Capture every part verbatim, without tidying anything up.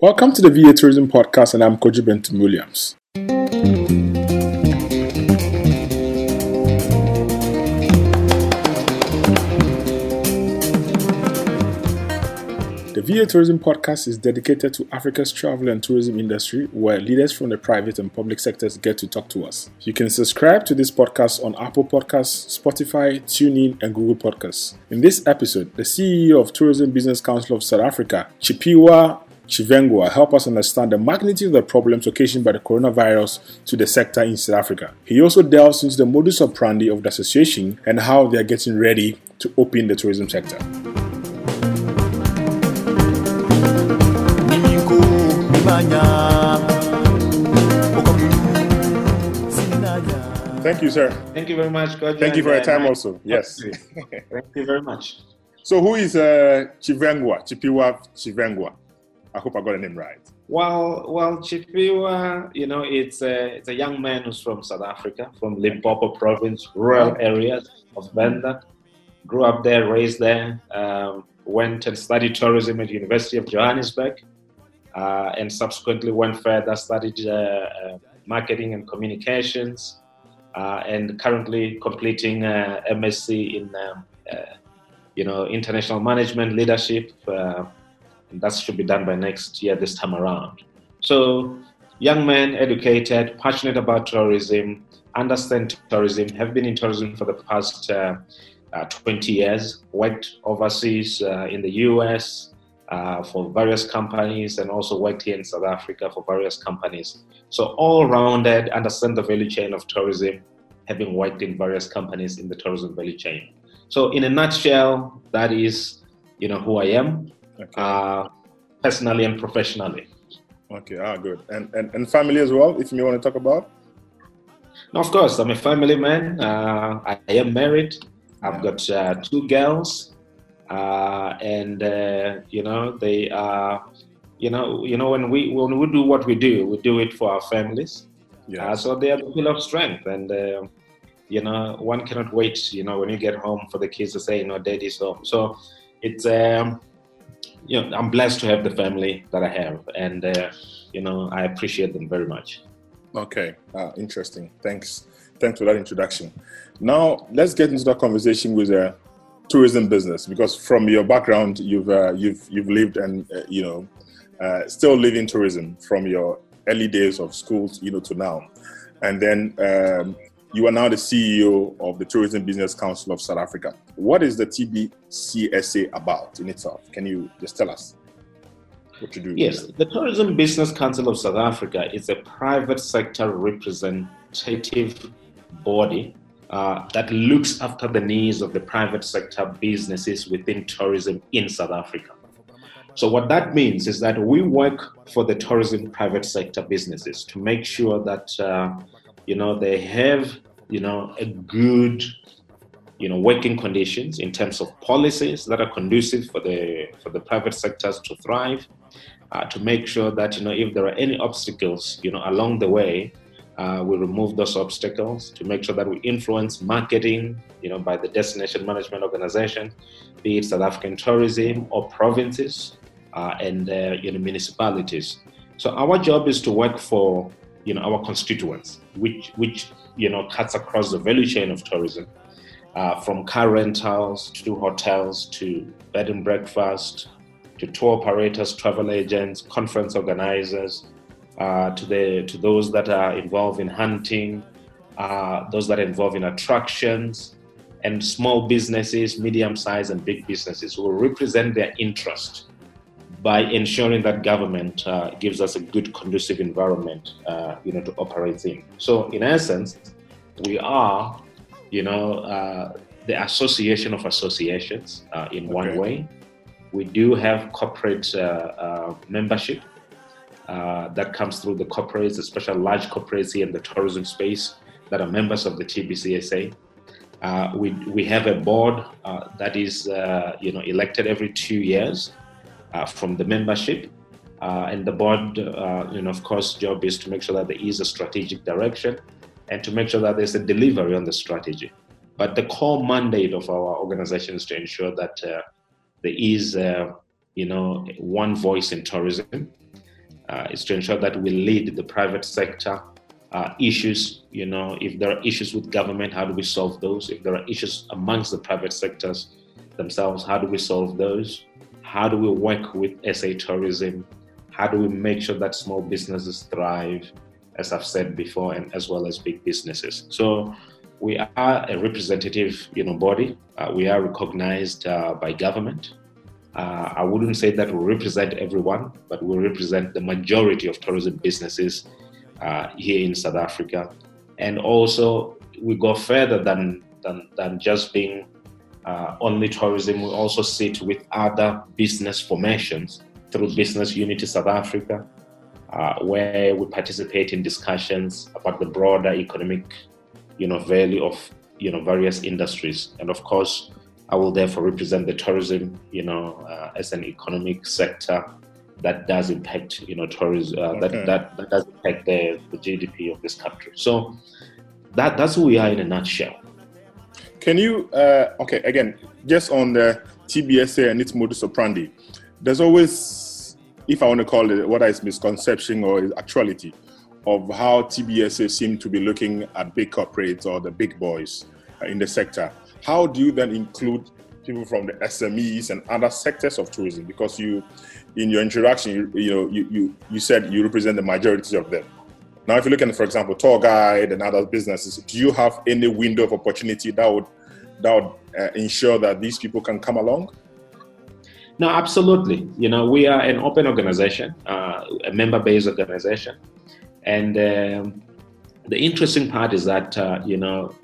Welcome to the V A Tourism Podcast, and I'm Koji Benton Williams. The V A Tourism Podcast is dedicated to Africa's travel and tourism industry, where leaders from the private and public sectors get to talk to us. You can subscribe to this podcast on Apple Podcasts, Spotify, TuneIn, and Google Podcasts. In this episode, the C E O of Tourism Business Council of South Africa, Chiphiwa Chivengwa, help us understand the magnitude of the problems occasioned by the coronavirus to the sector in South Africa. He also delves into the modus operandi of the association and how they are getting ready to open the tourism sector. Thank you, sir. Thank you very much, Coach. Thank you for your time also. Yes. Thank you very much. So who is uh, Chivengwa, Chiphiwa Chivengwa? I hope I got the name right. Well, well, Chiphiwa, you know, it's a, it's a young man who's from South Africa, from Limpopo province, rural areas of Venda. Grew up there, raised there, um, went and studied tourism at the University of Johannesburg, uh, and subsequently went further, studied uh, uh, marketing and communications, uh, and currently completing uh, M S c in, um, uh, you know, international management leadership. Uh, That should be done by next year, this time around. So, young man, educated, passionate about tourism, understand tourism, have been in tourism for the past uh, uh, twenty years, worked overseas uh, in the U S uh, for various companies, and also worked here in South Africa for various companies. So, all-rounded, understand the value chain of tourism, having worked in various companies in the tourism value chain. So, in a nutshell, that is, you know, who I am. Okay. Uh, personally and professionally. Okay, ah, good. And, and and family as well, if you want to talk about? No, of course, I'm a family man. Uh, I am married. I've yeah. got uh, two girls, uh, and uh, you know they are, you know, you know when we when we do what we do, we do it for our families. Yeah. Uh, so they are the pillar of strength, and uh, you know one cannot wait. You know when you get home for the kids to say, you know, Daddy's home. So it's. Um, You know, I'm blessed to have the family that I have, and uh, you know, I appreciate them very much. Okay, uh, interesting. Thanks, thanks for that introduction. Now, let's get into that conversation with the uh, tourism business, because from your background, you've uh, you've you've lived and uh, you know, uh, still live in tourism from your early days of school, you know, to now, and then. Um, You are now the C E O of the Tourism Business Council of South Africa. What is the T B C S A about in itself? Can you just tell us what you do? Yes, the Tourism Business Council of South Africa is a private sector representative body uh, that looks after the needs of the private sector businesses within tourism in South Africa. So what that means is that we work for the tourism private sector businesses to make sure that uh, you know, they have, you know, a good, you know, working conditions in terms of policies that are conducive for the for the private sectors to thrive, uh, to make sure that, you know, if there are any obstacles, you know, along the way, uh, we remove those obstacles, to make sure that we influence marketing, you know, by the destination management organization, be it South African tourism or provinces uh, and, uh, you know, municipalities. So our job is to work for, you know, our constituents, which, which, you know, cuts across the value chain of tourism, uh, from car rentals to hotels to bed and breakfast, to tour operators, travel agents, conference organizers, uh, to the to those that are involved in hunting, uh, those that are involved in attractions, and small businesses, medium-sized and big businesses who will represent their interest by ensuring that government uh, gives us a good, conducive environment, uh, you know, to operate in. So, in essence, we are, you know, uh, the association of associations uh, in okay. one way. We do have corporate uh, uh, membership uh, that comes through the corporates, especially large corporates here in the tourism space that are members of the T B C S A. Uh, we we have a board uh, that is, uh, you know, elected every two years. Uh, from the membership, uh, and the board, uh, you know, of course, job is to make sure that there is a strategic direction and to make sure that there's a delivery on the strategy. But the core mandate of our organization is to ensure that uh, there is, uh, you know, one voice in tourism, uh, is to ensure that we lead the private sector uh, issues. You know, if there are issues with government, how do we solve those? If there are issues amongst the private sectors themselves, how do we solve those? How do we work with S A tourism? How do we make sure that small businesses thrive, as I've said before, and as well as big businesses? So we are a representative, you know, body. Uh, we are recognized uh, by government. Uh, I wouldn't say that we represent everyone, but we represent the majority of tourism businesses uh, here in South Africa. And also, we go further than than, than just being uh, only tourism. We also sit with other business formations through Business Unity South Africa, uh, where we participate in discussions about the broader economic, you know, value of, you know, various industries. And of course, I will therefore represent the tourism, you know, uh, as an economic sector that does impact, you know, tourism, uh, okay. that, that that does impact the, the G D P of this country. So that that's who we are in a nutshell. Can you, uh, okay, again, just on the T B S A and its modus operandi, there's always, if I want to call it, whether it's misconception or actuality, of how T B S A seem to be looking at big corporates or the big boys in the sector. How do you then include people from the S M Es and other sectors of tourism? Because you, in your introduction, you, you know, you, you, you said you represent the majority of them. Now, if you look at, for example, tour guide and other businesses, do you have any window of opportunity that would, that would uh, ensure that these people can come along? No, absolutely. You know, we are an open organization, uh, a member-based organization. And um, the interesting part is that, uh, you know,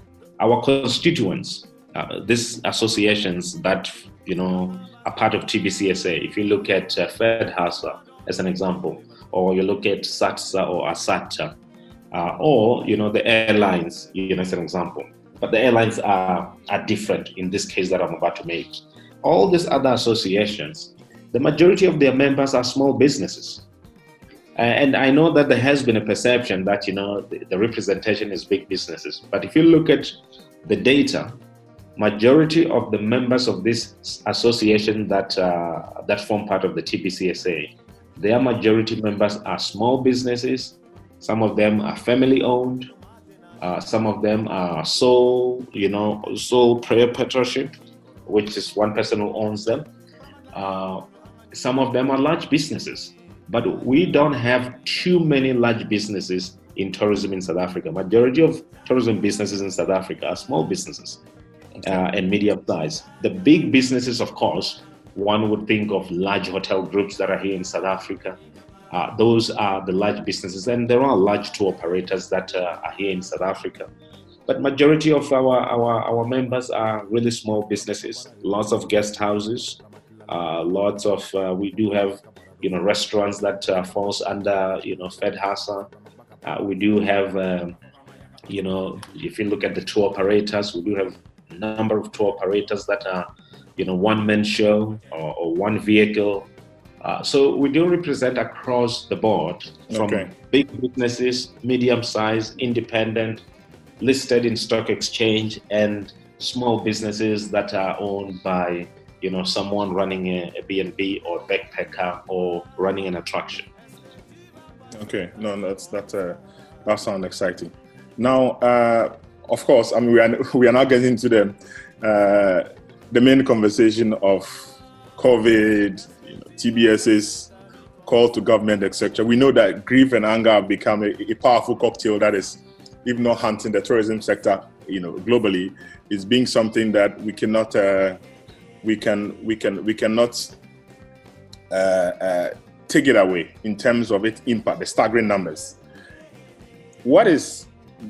our constituents, uh, these associations that, you know, are part of T B C S A, if you look at uh, FedHasa as an example, or you look at SATSA or ASATA, uh, or, you know, the airlines, you know, as an example. But the airlines are, are different in this case that I'm about to make. All these other associations, the majority of their members are small businesses. Uh, and I know that there has been a perception that, you know, the, the representation is big businesses. But if you look at the data, majority of the members of this association that uh, that form part of the T B C S A, their majority members are small businesses. Some of them are family owned. Uh, some of them are sole, you know, sole proprietorship, which is one person who owns them. Uh, some of them are large businesses. But we don't have too many large businesses in tourism in South Africa. Majority of tourism businesses in South Africa are small businesses uh, and medium size. The big businesses, of course, one would think of large hotel groups that are here in South Africa. Uh, those are the large businesses, and there are large tour operators that uh, are here in South Africa. But majority of our, our, our members are really small businesses, lots of guest houses, uh, lots of, uh, we do have you know, restaurants that uh, falls under, you know, FedHasa. Uh, we do have, um, you know, if you look at the tour operators, we do have a number of tour operators that are, you know, one-man show or, or one vehicle. Uh, so we do represent across the board from okay. big businesses, medium-sized, independent, listed in stock exchange, and small businesses that are owned by you know, someone running a, a B and B or a backpacker or running an attraction. Okay, no, that's that. Uh, that sounds exciting. Now, uh, of course, I mean we are we are now getting into the uh, the main conversation of COVID, you know, T B S's call to government, et cetera. We know that grief and anger have become a, a powerful cocktail that is, if not hunting the tourism sector, you know, globally, is being something that we cannot. Uh, We can we can we cannot uh, uh, take it away in terms of its impact, the staggering numbers. What is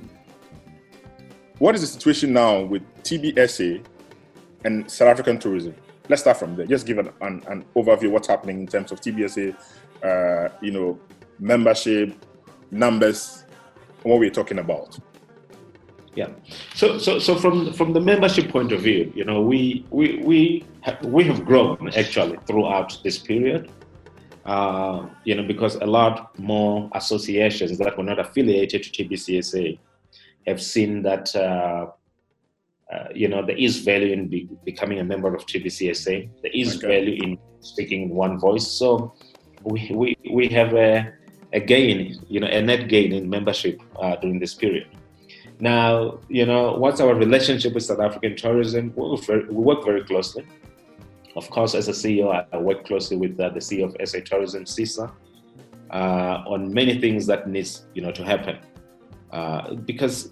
what is the situation now with T B S A and South African tourism? Let's start from there. Just give an, an, an overview of what's happening in terms of T B S A, uh, you know, membership numbers, what we're talking about. Yeah. So, so, so from from the membership point of view, you know, we we we have, we have grown actually throughout this period. Uh, you know, because a lot more associations that were not affiliated to T B C S A have seen that uh, uh, you know there is value in be, becoming a member of T B C S A. There is okay. value in speaking in one voice. So, we, we, we have a, a gain, you know, a net gain in membership uh, during this period. Now, you know, what's our relationship with South African tourism? We work very, we work very closely. Of course, as a C E O, I work closely with uh, the C E O of S A Tourism, CISA, uh, on many things that needs, you know, to happen. Uh, because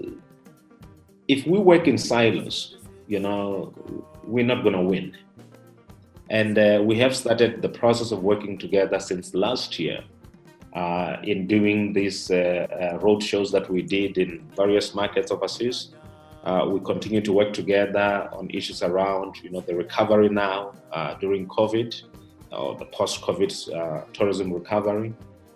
if we work in silos, you know, we're not going to win. And uh, we have started the process of working together since last year. Uh, in doing these uh, uh, road shows that we did in various markets overseas. Uh, we continue to work together on issues around, you know, the recovery now uh, during COVID, or the post-COVID uh, tourism recovery.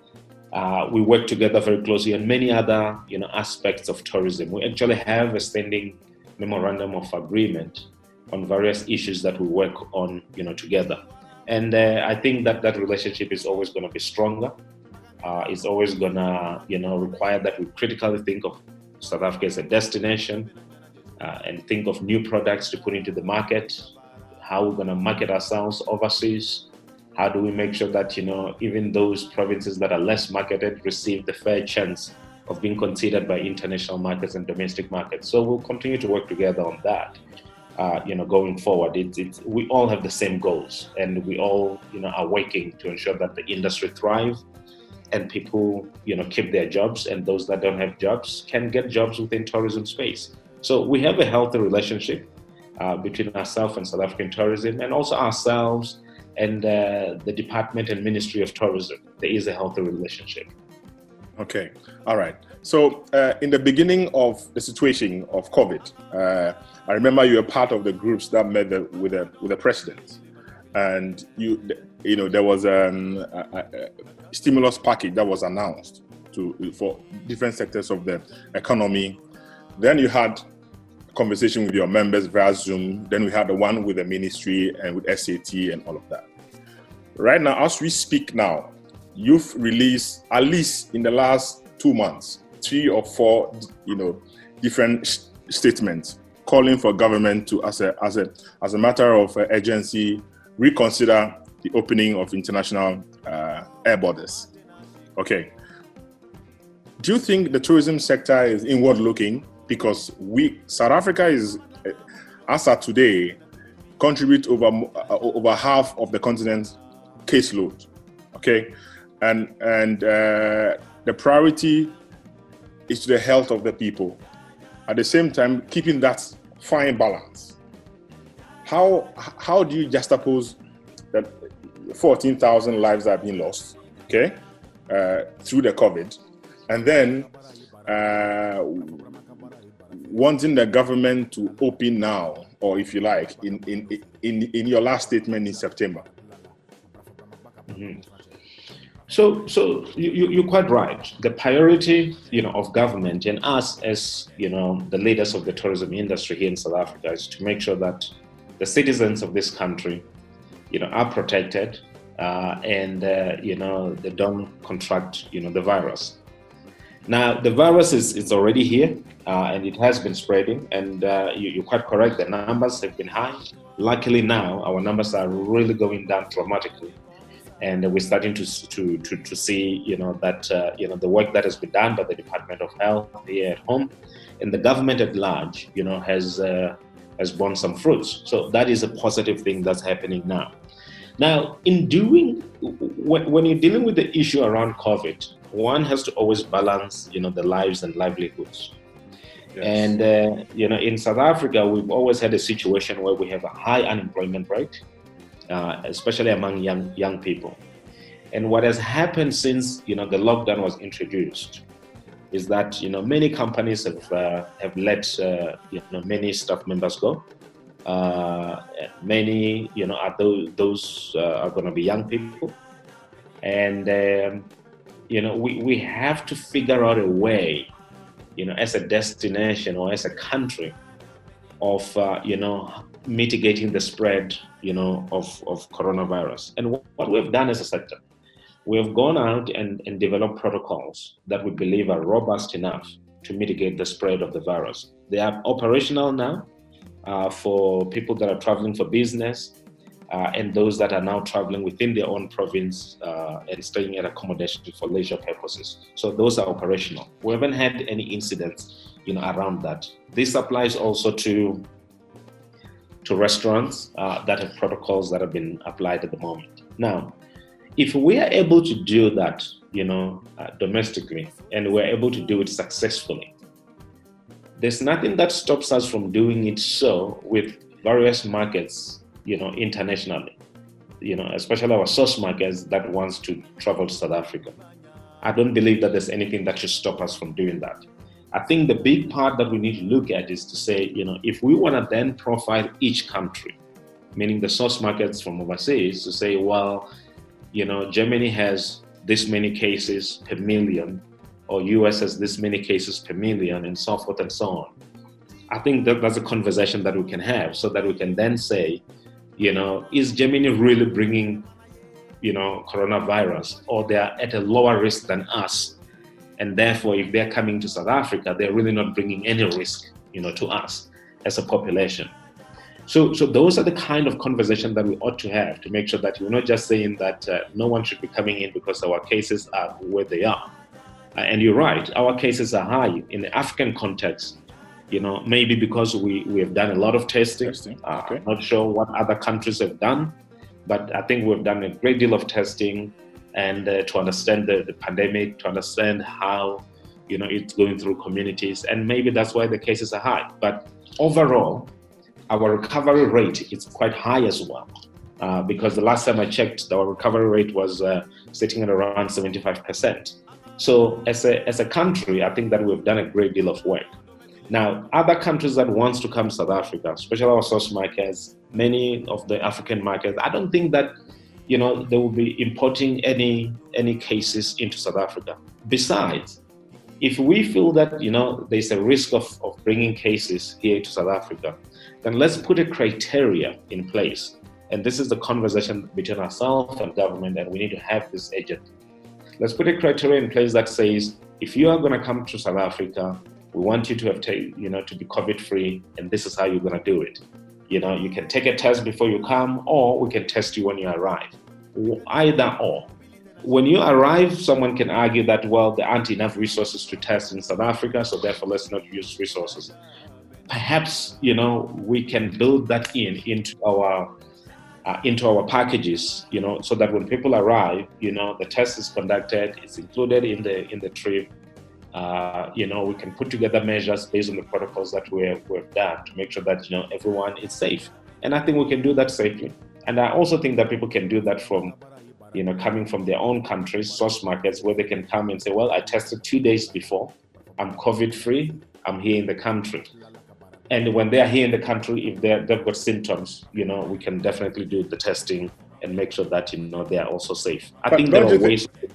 Uh, we work together very closely on many other, you know, aspects of tourism. We actually have a standing memorandum of agreement on various issues that we work on, you know, together. And uh, I think that that relationship is always going to be stronger. Uh, it's always gonna, you know, require that we critically think of South Africa as a destination uh, and think of new products to put into the market, how we're gonna market ourselves overseas, how do we make sure that, you know, even those provinces that are less marketed receive the fair chance of being considered by international markets and domestic markets. So we'll continue to work together on that, uh, you know, going forward. It's, it's, we all have the same goals, and we all, you know, are working to ensure that the industry thrives and people, you know, keep their jobs, and those that don't have jobs can get jobs within tourism space. So we have a healthy relationship uh, between ourselves and South African tourism, and also ourselves and uh, the Department and Ministry of Tourism. There is a healthy relationship. Okay, all right. So uh, in the beginning of the situation of COVID, uh, I remember you were part of the groups that met the, with the with the president, and you you know there was um, a, a stimulus package that was announced to for different sectors of the economy. Then you had a conversation with your members via Zoom. Then we had the one with the ministry and with S A T and all of that. Right now, as we speak now, you've released, at least in the last two months, three or four, you know, different sh- statements calling for government to, as a as a as a matter of uh, urgency, reconsider the opening of international uh, air borders. Okay. Do you think the tourism sector is inward-looking? Because we, South Africa is, as of today, contribute over uh, over half of the continent's caseload. Okay, and and uh, the priority is to the health of the people. At the same time, keeping that fine balance. How how do you juxtapose that fourteen thousand lives have been lost, okay, uh, through the COVID, and then uh, wanting the government to open now, or if you like, in in in, in your last statement in September? Mm-hmm. So, so you, you're quite right. The priority, you know, of government and us as, you know, the leaders of the tourism industry here in South Africa is to make sure that the citizens of this country, you know, are protected uh, and, uh, you know, they don't contract, you know, the virus. Now, the virus is, is already here uh, and it has been spreading, and uh, you, you're quite correct. The numbers have been high. Luckily now, our numbers are really going down dramatically. And we're starting to to to, to see, you know, that uh, you know the work that has been done by the Department of Health here at home, and the government at large, you know, has uh, has borne some fruits. So that is a positive thing that's happening now. Now, in doing when, when you're dealing with the issue around COVID, one has to always balance, you know, the lives and livelihoods. Yes. And uh, you know, in South Africa, we've always had a situation where we have a high unemployment rate. Uh, especially among young young people. And what has happened since, you know, the lockdown was introduced is that, you know, many companies have uh, have let uh, you know many staff members go. Uh, many, you know, are those those uh, are going to be young people, and um, you know, we we have to figure out a way, you know, as a destination or as a country, of uh, you know, mitigating the spread, you know, of, of coronavirus. And what we've done as a sector, we have gone out and, and developed protocols that we believe are robust enough to mitigate the spread of the virus. They are operational now uh, for people that are traveling for business, uh, and those that are now traveling within their own province uh, and staying at accommodation for leisure purposes. So those are operational. We haven't had any incidents, you know, around that. This applies also to to restaurants uh, that have protocols that have been applied at the moment. Now, if we are able to do that, you know, uh, domestically, and we're able to do it successfully, there's nothing that stops us from doing it so with various markets, you know, internationally, you know, especially our source markets that wants to travel to South Africa. I don't believe that there's anything that should stop us from doing that. I think the big part that we need to look at is to say, you know, if we want to then profile each country, meaning the source markets from overseas, to say, well, you know, Germany has this many cases per million, or U S has this many cases per million, and so forth and so on. I think that that's a conversation that we can have, so that we can then say, you know, is Germany really bringing, you know, coronavirus, or they are at a lower risk than us? And therefore, if they're coming to South Africa, they're really not bringing any risk, you know, to us as a population. So, so those are the kind of conversation that we ought to have to make sure that we're not just saying that uh, no one should be coming in because our cases are where they are. Uh, and you're right, our cases are high in the African context. You know, maybe because we, we have done a lot of testing. testing. Uh, okay. I'm not sure what other countries have done, but I think we've done a great deal of testing. And uh, to understand the, the pandemic, to understand how, you know, it's going through communities. And maybe that's why the cases are high. But overall, our recovery rate is quite high as well. Uh, because the last time I checked, our recovery rate was uh, sitting at around seventy-five percent. So as a, as a country, I think that we've done a great deal of work. Now, other countries that wants to come to South Africa, especially our source markets, many of the African markets, I don't think that, you know, they will be importing any any cases into South Africa. Besides, if we feel that, you know, there's a risk of, of bringing cases here to South Africa, then let's put a criteria in place. And this is the conversation between ourselves and government, and we need to have this agent. Let's put a criteria in place that says, if you are going to come to South Africa, we want you to have, t- you know, to be COVID-free, and this is how you're going to do it. You know, you can take a test before you come, or we can test you when you arrive. Either or. When you arrive, someone can argue that, well, there aren't enough resources to test in South Africa, so therefore let's not use resources. Perhaps, you know, we can build that in into our uh, into our packages, you know, so that when people arrive, you know, the test is conducted, it's included in the in the trip. Uh, you know, we can put together measures based on the protocols that we have, we have done to make sure that, you know, everyone is safe. And I think we can do that safely. And I also think that people can do that from, you know, coming from their own countries, source markets, where they can come and say, well, I tested two days before, I'm COVID-free, I'm here in the country. And when they're here in the country, if they're, they've got symptoms, you know, we can definitely do the testing and make sure that, you know, they are also safe. I but think there are ways... Think-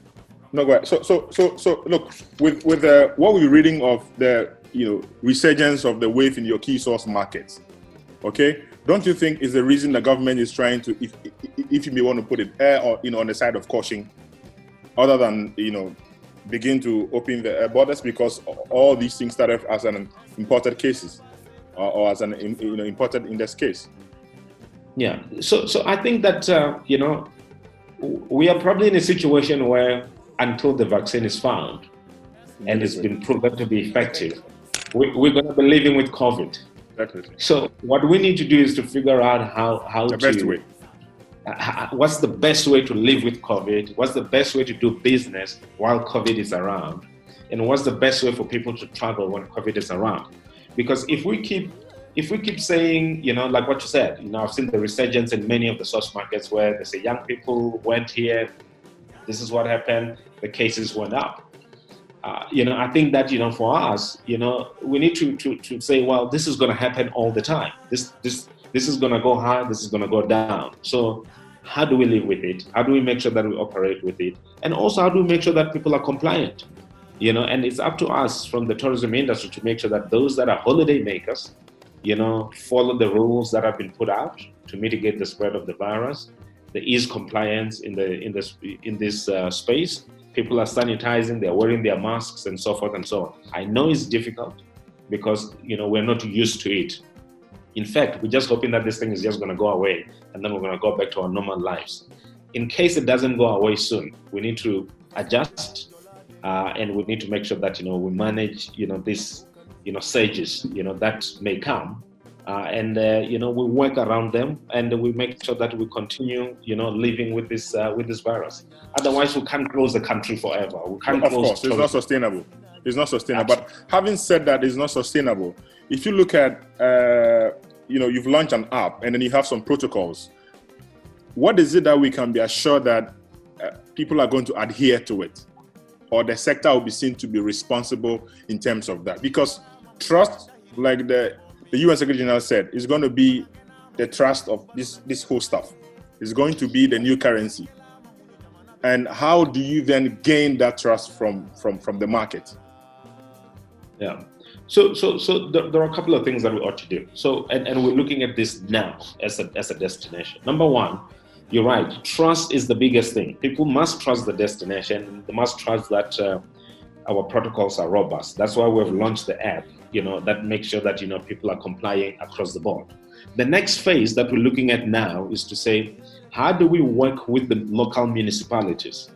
No, go ahead. So, so, so, so, look, with with uh, what we're reading of the, you know, resurgence of the wave in your key source markets, okay, don't you think is the reason the government is trying to, if if you may want to put it, err or, you know, on the side of caution, other than, you know, begin to open the borders, because all these things started as an imported cases, or, or as an, you know, imported in this case. Yeah. So, so I think that uh, you know, we are probably in a situation where, until the vaccine is found and it's been proven to be effective, we, we're going to be living with COVID. Definitely. So what we need to do is to figure out how, how the to... best way. Uh, what's the best way to live with COVID? What's the best way to do business while COVID is around? And what's the best way for people to travel when COVID is around? Because if we keep if we keep saying, you know, like what you said, you know, I've seen the resurgence in many of the source markets where they say young people went here, this is what happened, the cases went up. Uh, you know, I think that, you know, for us, you know, we need to, to, to say, well, this is going to happen all the time. This, this, this is going to go high, this is going to go down. So how do we live with it? How do we make sure that we operate with it? And also, how do we make sure that people are compliant? You know, and it's up to us from the tourism industry to make sure that those that are holiday makers, you know, follow the rules that have been put out to mitigate the spread of the virus. There is compliance in the in this in this uh, space. People are sanitizing, they're wearing their masks, and so forth and so on. I know it's difficult because, you know, we're not used to it. In fact, we're just hoping that this thing is just going to go away and then we're going to go back to our normal lives. In case it doesn't go away soon, we need to adjust uh, and we need to make sure that, you know, we manage, you know, these, you know, surges, you know, that may come. Uh, and, uh, you know, we work around them and we make sure that we continue, you know, living with this uh, with this virus. Otherwise, we can't close the country forever. We can't of close course, it's not sustainable. It's not sustainable. Absolutely. But having said that, it's not sustainable. If you look at, uh, you know, you've launched an app and then you have some protocols. What is it that we can be assured that uh, people are going to adhere to it? Or the sector will be seen to be responsible in terms of that? Because trust, like the, the U N Secretary General said, is going to be the trust of this, this whole stuff. It's going to be the new currency. And how do you then gain that trust from, from, from the market? Yeah. So, so, so there, there are a couple of things that we ought to do. So, and, and we're looking at this now as a, as a destination. Number one, you're right. Trust is the biggest thing. People must trust the destination. They must trust that uh, our protocols are robust. That's why we've launched the app, you know, that makes sure that, you know, people are complying across the board. The next phase that we're looking at now is to say, how do we work with the local municipalities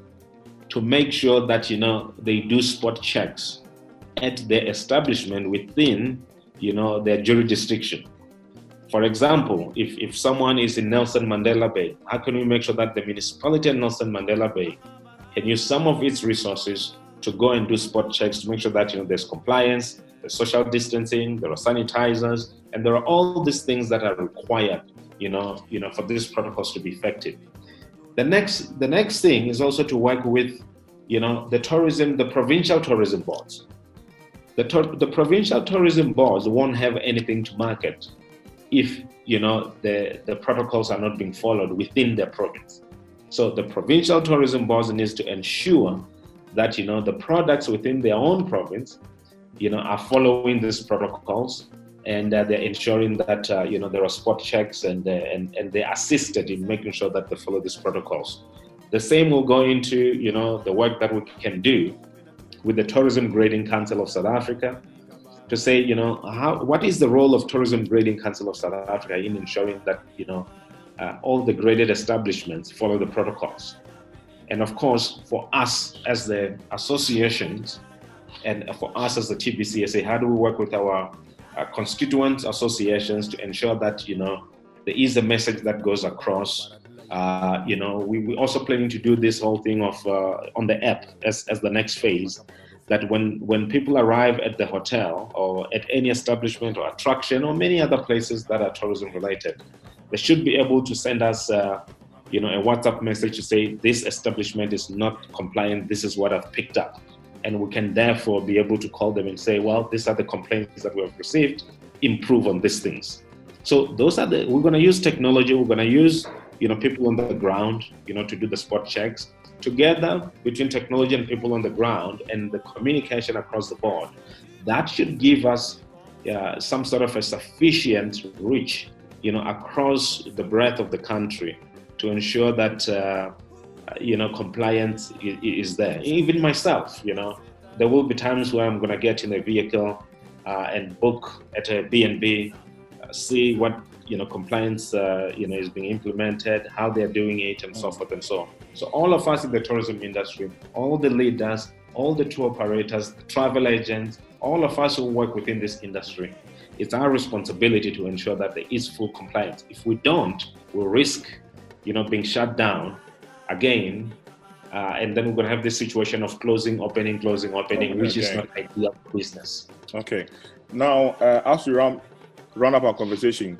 to make sure that, you know, they do spot checks at their establishment within, you know, their jurisdiction. For example, if, if someone is in Nelson Mandela Bay, how can we make sure that the municipality of Nelson Mandela Bay can use some of its resources to go and do spot checks to make sure that, you know, there's compliance, there's social distancing, there are sanitizers, and there are all these things that are required, you know, you know, for these protocols to be effective. The next, the next thing is also to work with, you know, the tourism, the provincial tourism boards. The, the provincial tourism boards won't have anything to market if, you know, the, the protocols are not being followed within their province. So the provincial tourism boards needs to ensure that, you know, the products within their own province, you know, are following these protocols, and uh, they're ensuring that, uh, you know, there are spot checks and, uh, and, and they're assisted in making sure that they follow these protocols. The same will go into, you know, the work that we can do with the Tourism Grading Council of South Africa to say, you know, how, what is the role of Tourism Grading Council of South Africa in ensuring that, you know, uh, all the graded establishments follow the protocols. And of course, for us as the associations and for us as the T B C S A, how do we work with our uh, constituent associations to ensure that, you know, there is a message that goes across. Uh, you know, we, we're also planning to do this whole thing of uh, on the app as, as the next phase, that when, when people arrive at the hotel or at any establishment or attraction or many other places that are tourism related, they should be able to send us, uh, you know, a WhatsApp message to say, this establishment is not compliant, this is what I've picked up. And we can therefore be able to call them and say, well, these are the complaints that we have received, improve on these things. So those are the, we're going to use technology, we're going to use, you know, people on the ground, you know, to do the spot checks. Together between technology and people on the ground and the communication across the board, that should give us uh, some sort of a sufficient reach, you know, across the breadth of the country to ensure that, uh, you know, compliance is, is there. Even myself, you know, there will be times where I'm going to get in a vehicle uh, and book at a B and B, uh, see what, you know, compliance, uh, you know, is being implemented, how they're doing it, and so forth and so on. So all of us in the tourism industry, all the leaders, all the tour operators, the travel agents, all of us who work within this industry, it's our responsibility to ensure that there is full compliance. If we don't, we'll risk, you know, being shut down again, uh, and then we're going to have this situation of closing, opening, closing, opening, okay, which is not ideal for business. Okay. Now, uh, as we run, run up our conversation,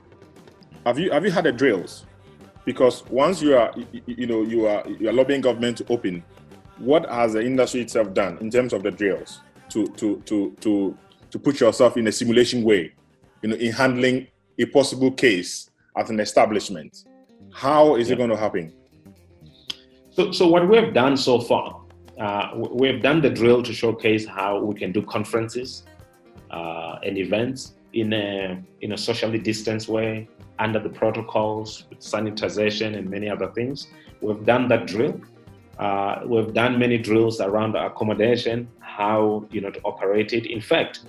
Have you have you had the drills? Because once you are you, you know you are you are lobbying government to open, what has the industry itself done in terms of the drills to to to to to put yourself in a simulation way, you know, in handling a possible case at an establishment? How is yeah. it going to happen? So so what we have done so far, uh, we have done the drill to showcase how we can do conferences uh, and events in a in a socially distanced way, under the protocols, with sanitization and many other things. We've done that drill. Uh, we've done many drills around accommodation, how, you know, to operate it. In fact,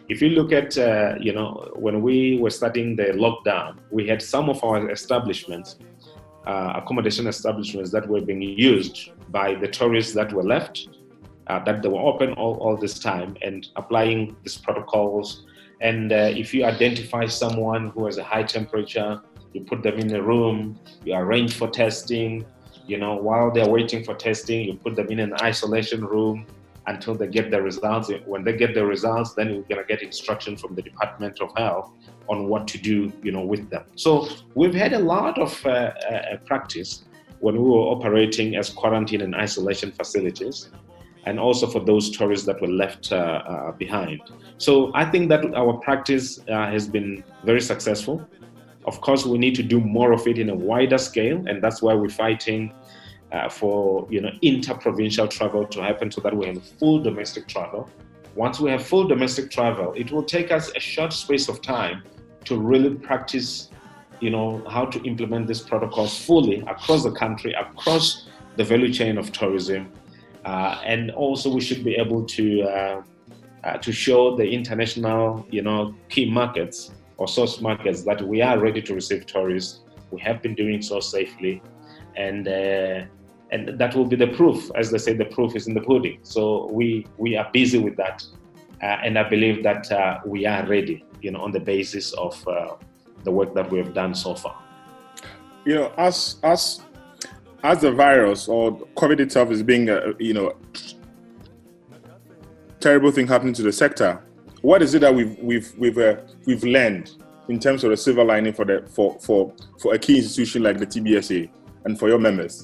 If you look at, uh, you know, when we were starting the lockdown, we had some of our establishments, uh, accommodation establishments that were being used by the tourists that were left, uh, that they were open all, all this time and applying these protocols. And uh, if you identify someone who has a high temperature, you put them in a room, you arrange for testing, you know, while they're waiting for testing, you put them in an isolation room until they get the results. When they get the results, then you're gonna get instruction from the Department of Health on what to do, you know, with them. So we've had a lot of uh, uh, practice when we were operating as quarantine and isolation facilities, and also for those tourists that were left uh, uh, behind. So I think that our practice uh, has been very successful. Of course, we need to do more of it in a wider scale, and that's why we're fighting uh, for, you know, inter-provincial travel to happen so that we have full domestic travel. Once we have full domestic travel, it will take us a short space of time to really practice, you know, how to implement these protocols fully across the country, across the value chain of tourism. Uh, and also we should be able to uh, uh, to show the international, you know, key markets or source markets that we are ready to receive tourists. We have been doing so safely, and uh, and that will be the proof. As they say, the proof is in the pudding. So we we are busy with that, uh, and I believe that uh, we are ready, you know, on the basis of uh, the work that we have done so far. You know, as as as the virus or COVID itself is being a, you know, terrible thing happening to the sector, what is it that we've we've we've uh, we've learned in terms of the silver lining for the for for for a key institution like the T B S A and for your members?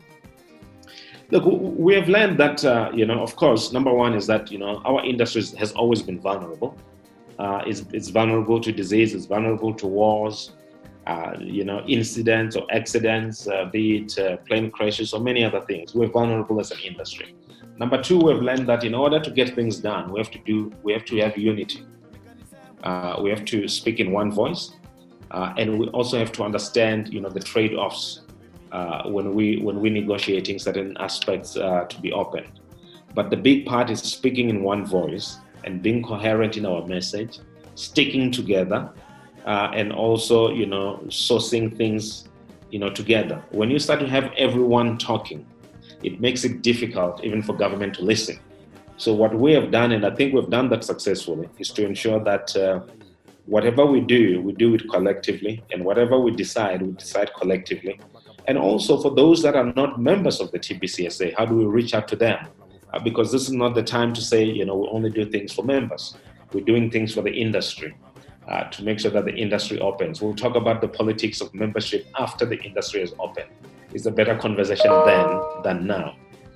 Look, we have learned that uh, you know, of course, number one is that, you know, our industry has always been vulnerable. Uh, it's, it's vulnerable to disease, it's vulnerable to wars, uh, you know, incidents or accidents, uh, be it uh, plane crashes or many other things. We're vulnerable as an industry. Number two, we've learned that in order to get things done, we have to do, we have to have unity. Uh, we have to speak in one voice, uh, and we also have to understand, you know, the trade-offs uh, when we when we're negotiating certain aspects uh, to be open. But the big part is speaking in one voice and being coherent in our message, sticking together, uh, and also, you know, sourcing things, you know, together. When you start to have everyone talking, it makes it difficult even for government to listen. So what we have done, and I think we've done that successfully, is to ensure that uh, whatever we do, we do it collectively, and whatever we decide, we decide collectively. And also for those that are not members of the T B C S A, how do we reach out to them? Uh, because this is not the time to say, you know, we only do things for members. We're doing things for the industry uh, to make sure that the industry opens. We'll talk about the politics of membership after the industry is open. It's a better conversation then than now.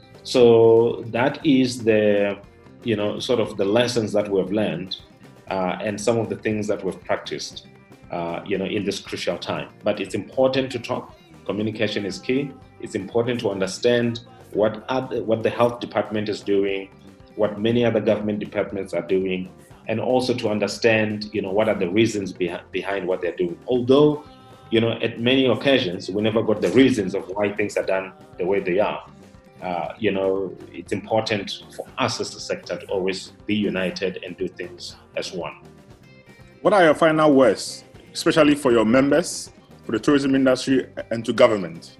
So that is the, you know, sort of the lessons that we've learned uh, and some of the things that we've practiced, uh, you know, in this crucial time. But it's important to talk. Communication is key. It's important to understand what other, what the health department is doing, what many other government departments are doing, and also to understand, you know, what are the reasons behind, behind what they're doing. Although, you know, at many occasions, we never got the reasons of why things are done the way they are. Uh, you know, it's important for us as a sector to always be united and do things as one. What are your final words, especially for your members, for the tourism industry, and to government?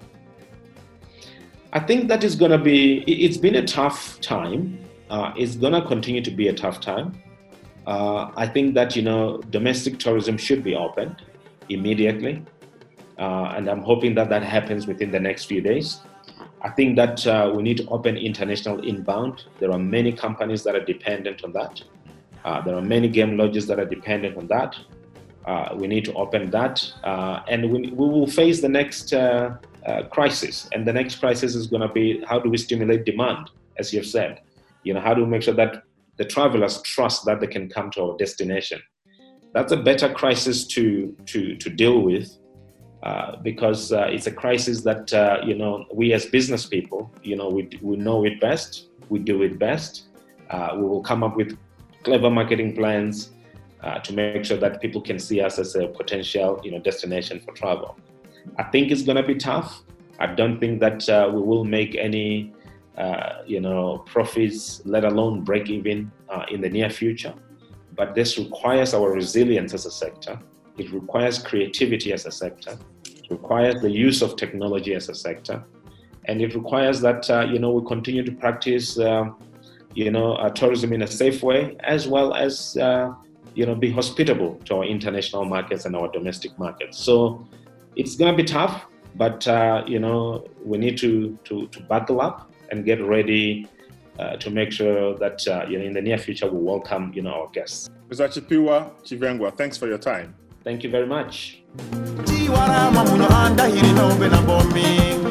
I think that is going to be, it's been a tough time. Uh, it's going to continue to be a tough time. Uh, I think that, you know, domestic tourism should be opened immediately. Uh, and I'm hoping that that happens within the next few days. I think that uh, we need to open international inbound. There are many companies that are dependent on that. Uh, there are many game lodges that are dependent on that. Uh, we need to open that. Uh, and we, we will face the next uh, uh, crisis. And the next crisis is going to be, how do we stimulate demand, as you've said? You know, how do we make sure that the travelers trust that they can come to our destination? That's a better crisis to, to, to deal with. Uh, because uh, it's a crisis that, uh, you know, we as business people, you know, we, we know it best, we do it best. Uh, we will come up with clever marketing plans uh, to make sure that people can see us as a potential, you know, destination for travel. I think it's going to be tough. I don't think that uh, we will make any, uh, you know, profits, let alone break even uh, in the near future. but this requires our resilience as a sector. It requires creativity as a sector. It requires the use of technology as a sector. And it requires that, uh, you know, we continue to practice, uh, you know, uh, tourism in a safe way, as well as, uh, you know, be hospitable to our international markets and our domestic markets. So it's going to be tough, but, uh, you know, we need to, to, to buckle up and get ready uh, to make sure that, uh, you know, in the near future, we welcome, you know, our guests. Mister Chipiwa Chivengwa, thanks for your time. Thank you very much.